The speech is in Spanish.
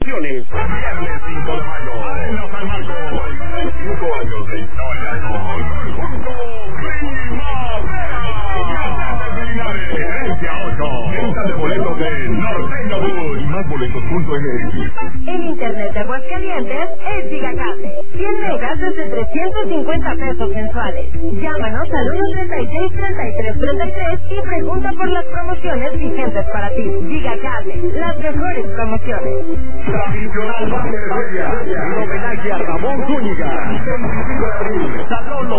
promociones. Viernes 5 de mayo, Arena San Marcos. 5 años de historia junto Primavera. Gerencia 8. Venta de boletos de Norteño Bus. Más boletos.mx. El internet de Aguascalientes es Gigacable. 100 megas desde 350 pesos mensuales. Llámanos al 136-3333 y pregunta por las promociones vigentes para ti. Gigacable, las mejores promociones. Tradicional Banda de Feria. En homenaje a Ramón Zúñiga. Salón